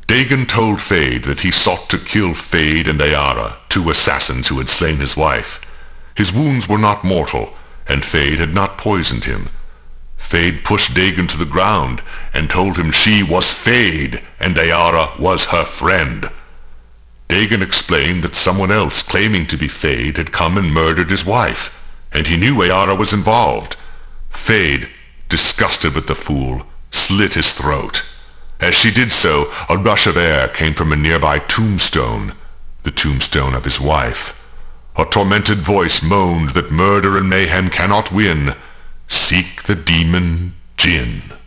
Dagon told Feyd that he sought to kill Feyd and Ayara, two assassins who had slain his wife. His wounds were not mortal, and Feyd had not poisoned him. Feyd pushed Dagon to the ground and told him she was Feyd and Ayara was her friend. Dagon explained that someone else claiming to be Feyd had come and murdered his wife, and he knew Ayara was involved. Feyd, disgusted with the fool, slit his throat. As she did so, a rush of air came from a nearby tombstone, the tombstone of his wife. A tormented voice moaned that murder and mayhem cannot win. Seek the demon Jinn.